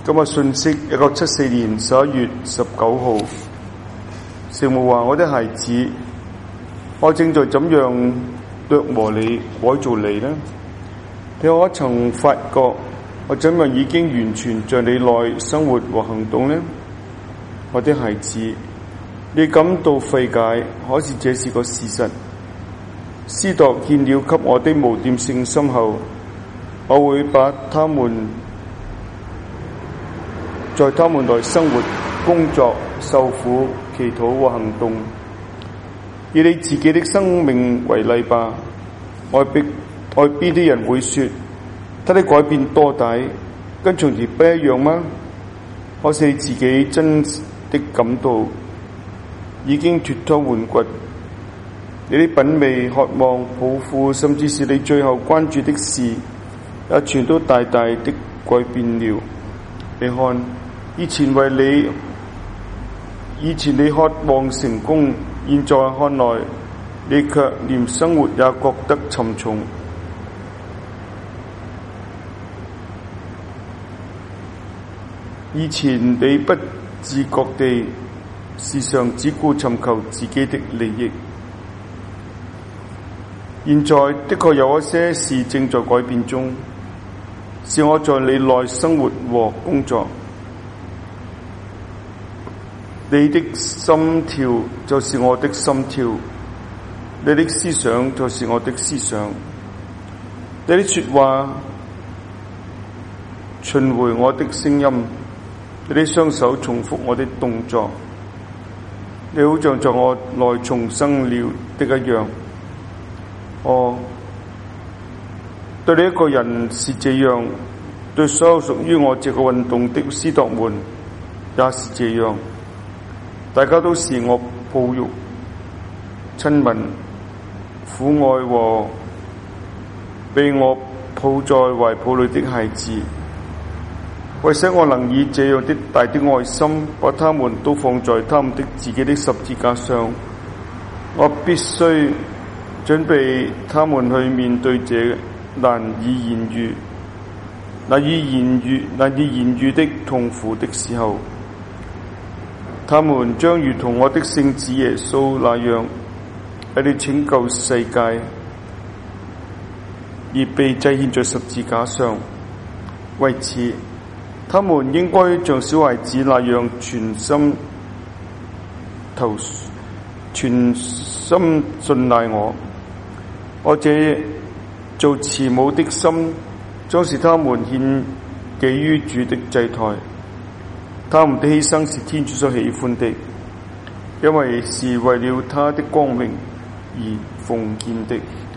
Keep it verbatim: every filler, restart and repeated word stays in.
今日信息一九七四年十一月十九號，聖母話：我的孩子，我正在怎樣琢磨你、改造你呢？你可曾發覺我怎樣已經完全在你內生活和行動呢？我的孩子，你感到費解，可是這是個事實。司鐸獻了給我的無玷聖心後，我會把他們在他們內生活、工作、受苦、祈禱和行動。以你自己的生命為例吧，外邊外邊的人會說，他的改變多大，跟從前不一樣嗎？可是你自己真的感到已經脫胎換骨，你的品味、渴望、抱負，甚至是你最後關注的事，也全都大大的改變了。你看，以前為你，以前你渴望成功，現在看來，你卻連生活也覺得沉重。以前你不自覺地時常只顧尋求自己的利益，現在的確有一些事正在改變中，是我在你內生活和工作。你的心跳就是我的心跳，你的思想就是我的思想，你的說話循回我的聲音，你的雙手重複我的動作，你好像在我內重生了的一樣。哦，對你一個人是這樣，對所有屬於我這個運動的司鐸們也是這樣。大家都是我抱育、親吻、撫愛和被我抱在懷抱裏的孩子。為使我能以這樣的大的愛心把他們都放在他們的自己的十字架上，我必須準備他們去面對這難以言喻、難以言喻、難以言喻的痛苦的時候。他們將如同我的聖子耶穌那樣，喺你拯救世界而被祭獻在十字架上。為此，他們應該像小孩子那樣全心投全心信賴我。我這做慈母的心，將是他們獻給於主的祭台。他們的犧牲是天主所喜歡的，因為是為了他的光榮而奉獻的。